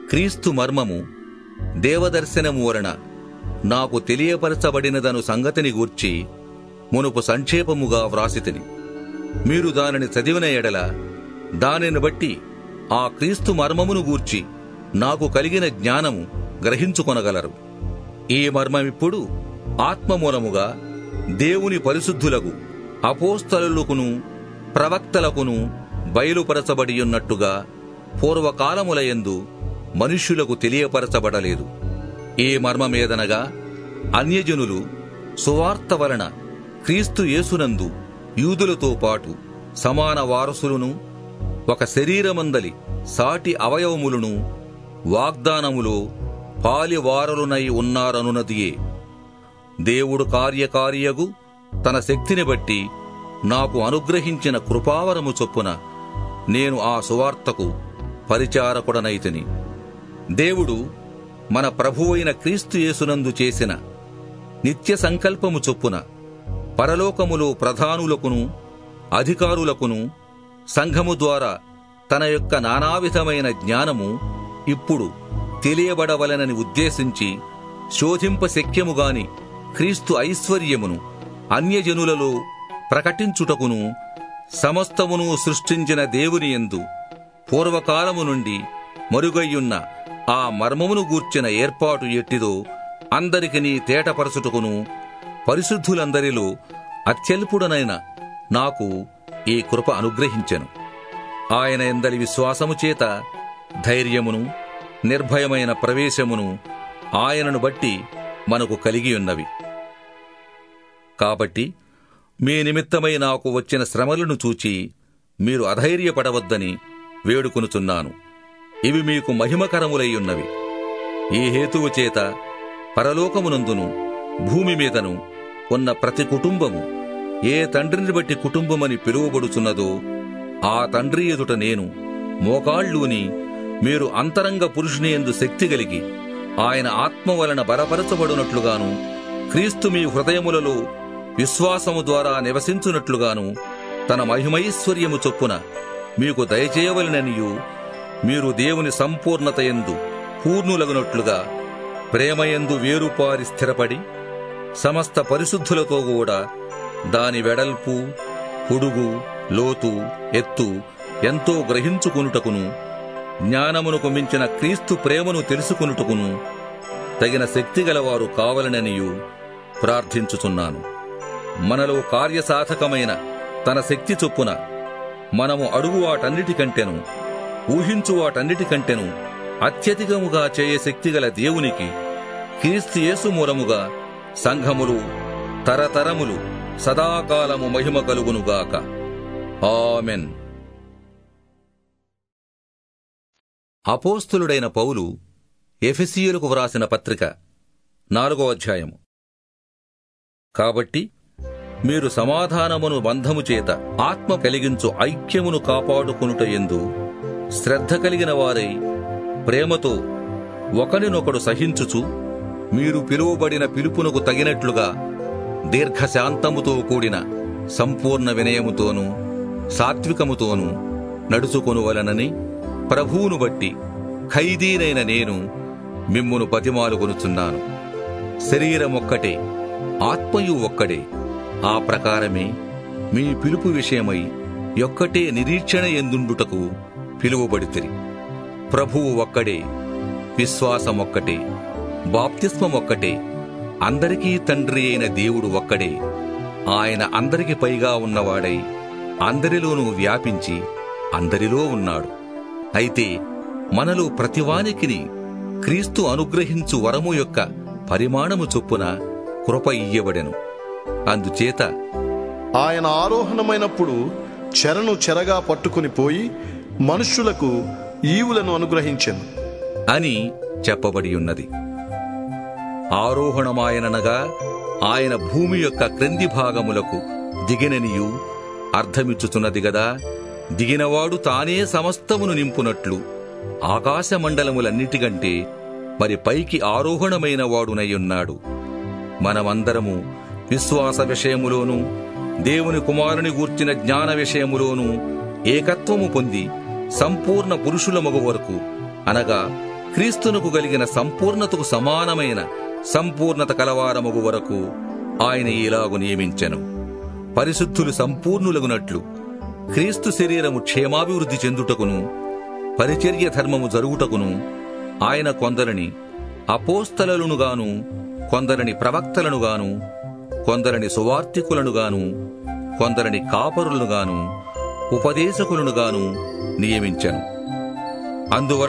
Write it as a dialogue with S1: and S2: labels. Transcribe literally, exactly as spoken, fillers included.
S1: క్రీస్తు మర్మము దేవదర్శనము వలన నాకు తెలియపరచబడినదను సంగతిని గూర్చి మునుపు సంక్షేపముగా వ్రాసితిని. మీరు దానిని చదివిన ఎడల దానిని బట్టి ఆ క్రీస్తు మర్మమును గూర్చి నాకు కలిగిన జ్ఞానము గ్రహించుకొనగలరు. ఈ మర్మమిప్పుడు ఆత్మమూలముగా దేవుని పరిశుద్ధులకు అపోస్తలులకును ప్రవక్తలకును బయలుపరచబడియున్నట్టుగా పూర్వకాలములయందు మనుష్యులకు తెలియపరచబడలేదు. ఈ మర్మమేదనగా అన్యజనులు సువార్త వలన క్రీస్తు యేసునందు యూదులతో పాటు సమాన వారసులను, ఒక శరీరమందలి సాటి అవయవములను వాగ్దానములో పాలివారలునై ఉన్నారనున్నదియే. దేవుడు కార్యకార్యగు తన శక్తిని బట్టి నాకు అనుగ్రహించిన కృపావరము చొప్పున నేను ఆ సువార్తకు పరిచారకుడనైతిని. దేవుడు మన ప్రభువైన క్రీస్తు యేసునందు చేసిన నిత్య సంకల్పము చొప్పున పరలోకములో ప్రధానులకును అధికారులకును సంఘము ద్వారా తన యొక్క నానావిధమైన జ్ఞానము ఇప్పుడు తెలియబడవలనని ఉద్దేశించి శోధింపశక్యముగాని క్రీస్తు ఐశ్వర్యమును అన్యజనులలో ప్రకటించుటకును సమస్తమును సృష్టించిన దేవుని యందు పూర్వకాలము నుండి మరుగయ్యున్న ఆ మర్మమును గూర్చిన ఏర్పాటు ఎట్టిదో అందరికినీ తేటపరచుటకును పరిశుద్ధులందరిలో అత్యల్పుడనైన నాకు ఈ కృప అనుగ్రహించెను. ఆయన యందలి విశ్వాసము చేత ధైర్యమును నిర్భయమైన ప్రవేశమును ఆయనను బట్టి మనకు కలిగియున్నవి. కాబట్టి మీ నిమిత్తమై నాకు వచ్చిన శ్రమలను చూచి మీరు అధైర్యపడవద్దని వేడుకొనుచున్నాను. ఇవి మీకు మహిమకరములై ఉన్నవి. ఈ హేతువు చేత పరలోకమునందును భూమి మీదను ఉన్న ప్రతి కుటుంబము ఏ తండ్రిని బట్టి కుటుంబమని పిలువబడుచున్నదో ఆ తండ్రి ఎదుట నేను మోకాళ్ళూని మీరు అంతరంగ పురుషుని యందు శక్తి కలిగి ఆయన ఆత్మ వలన బలపరచబడినట్లుగాను క్రీస్తు మీ హృదయములలో విశ్వాసము ద్వారా నివసించునట్లుగాను తన మహిమైశ్వర్యము చొప్పున మీకు దయచేయవలననియు మీరు దేవుని సంపూర్ణతయందు పూర్ణులగునట్లుగా ప్రేమయందు వేరుపారి స్థిరపడి సమస్త పరిశుద్ధులతో కూడా దాని వెడల్పు పొడుగు లోతు ఎత్తు ఎంతో గ్రహించుకొనుటకును జ్ఞానమునకు మించిన క్రీస్తు ప్రేమను తెలుసుకొనుటకును తగిన శక్తిగలవారు కావలననియు ప్రార్థించుచున్నాను. మనలో కార్యసాధకమైన తన శక్తి చొప్పున మనము అడుగు వాటన్నిటికంటెను ఊహించు వాటన్నిటికంటెను అత్యధికముగా చేయ శక్తిగల దేవునికి క్రీస్తు యేసు మూలముగా సంఘములు తరతరములు సదాకాలము మహిమ కలుగునుగాక. ఆమెన్. అపోస్తలుడైన పౌలు ఎఫెసీయులకు వ్రాసిన పత్రిక నాలుగో అధ్యాయము. కాబట్టి మీరు సమాధానమును బంధము చేత ఆత్మ కలిగించు ఐక్యమును కాపాడుకొనుట యందు శ్రద్ధ కలిగిన వారై ప్రేమతో ఒకరినొకడు సహించుచు మీరు పిలువబడిన పిలుపునకు తగినట్లుగా దీర్ఘశాంతముతో కూడిన సంపూర్ణ వినయముతోనూ సాత్వికముతోనూ నడుచుకొనువలనని ప్రభువును బట్టి ఖైదీనైన నేను మిమ్మును బతిమాలుకొనుచున్నాను. శరీరమొక్కటే ఆత్మయు ఒక్కడే. ఆ ప్రకారమే మీ పిలుపు విషయమై యొక్కటే నిరీక్షణ ఎందుండుటకు పిలువబడితిరి. ప్రభువు ఒక్కడే, విశ్వాసమొక్కటే, బాప్తిస్మమొక్కటే, అందరికీ తండ్రి అయిన దేవుడు ఒక్కడే. ఆయన అందరికి పైగా ఉన్నవాడై అందరిలోనూ వ్యాపించి అందరిలో ఉన్నాడు. అయితే మనలో ప్రతివానికిని క్రీస్తు అనుగ్రహించు వరము యొక్క పరిమాణము చొప్పున కృప ఇయ్యబడెను. అందుచేత
S2: ఆయన ఆరోహణమైనప్పుడు చెరను చెరగా పట్టుకుని పోయి మనుష్యులకు ఈవులను అనుగ్రహించెను
S1: అని చెప్పబడి ఉన్నది. ఆరోహణమాయననగా ఆయన భూమి యొక్క క్రింది భాగములకు దిగిననియు అర్థమిచ్చుచున్నది గదా. దిగినవాడు తానే సమస్తమును నింపునట్లు ఆకాశమండలములన్నిటికంటే మరి పైకి ఆరోహణమైన వాడునయ్యున్నాడు. మనమందరము విశ్వాస విషయములోనూ దేవుని కుమారుని గూర్చిన జ్ఞాన విషయములోనూ ఏకత్వము పొంది సంపూర్ణ పురుషుల మగు వరకు అనగా క్రీస్తునకు కలిగిన సంపూర్ణతకు సమానమైన సంపూర్ణత కలవారమగు వరకు ఆయన ఇలాగు నియమించెను. పరిశుద్ధులు సంపూర్ణులగునట్లు క్రీస్తు శరీరము క్షేమాభివృద్ధి చెందుటకును పరిచర్య ధర్మము జరుగుటకును ఆయన కొందరిని అపోస్తలునుగాను, కొందరిని ప్రవక్తలనుగాను, కొందరిని సువార్తికులనుగాను, కొందరిని కాపరులనుగాను, ఉపదేశకులనుగాను నియమించెను. అందువలన